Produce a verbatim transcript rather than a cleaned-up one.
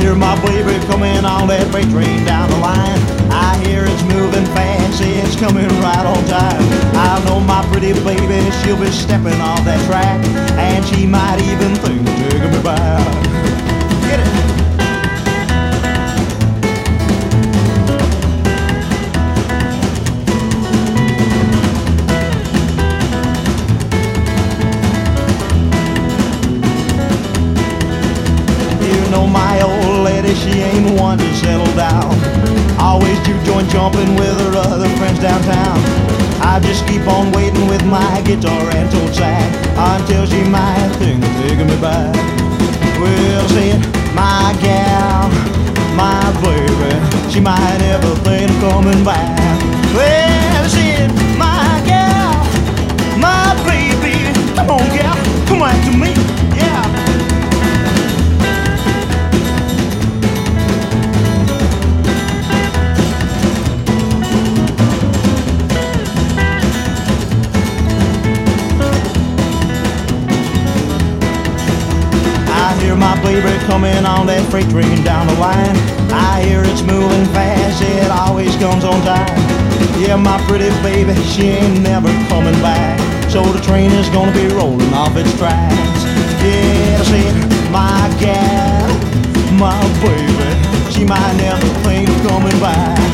hear my baby coming on that freight train down the line. I hear it's moving fast, it's coming right on time. I know my pretty baby, she'll be stepping off that track, and she might even think of taking me back. Get it! My old lady, she ain't one to settle down. Always juke joint jumping with her other friends downtown. I just keep on waiting with my guitar and tote sack until she might think of taking me back. Well, said my gal, my baby, she might never think of coming back. Well, said my gal, my baby, come on gal, come back to me, yeah. My baby coming on that freight train down the line. I hear it's moving fast, it always comes on time. Yeah, my pretty baby, she ain't never coming back, so the train is gonna be rolling off its tracks. Yeah, I said, my gal, my baby, she might never think of coming back.